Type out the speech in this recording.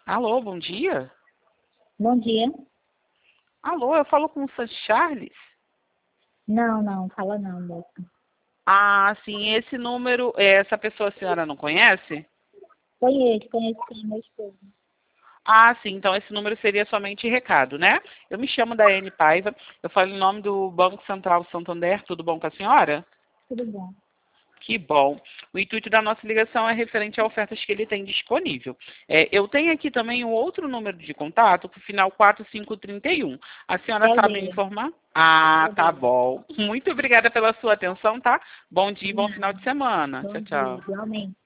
Alô, bom dia. Bom dia. Alô, eu falo com o San Charles? Não, fala não, moça. Ah, sim, esse número, essa pessoa a senhora não conhece? Conheço sim, meu esposo. Ah, sim, então esse número seria somente recado, né? Eu me chamo Daiane Paiva, eu falo em nome do Banco Central Santander, tudo bom com a senhora? Tudo bom. Que bom. O intuito da nossa ligação é referente a ofertas que ele tem disponível. Eu tenho aqui também um outro número de contato, com o final 4531. A senhora É o sabe me dele. informar? Ah, É o tá dele. bom. Muito obrigada pela sua atenção, tá? Bom dia e De bom final nada. de semana. Bom Tchau, dia, tchau. igualmente.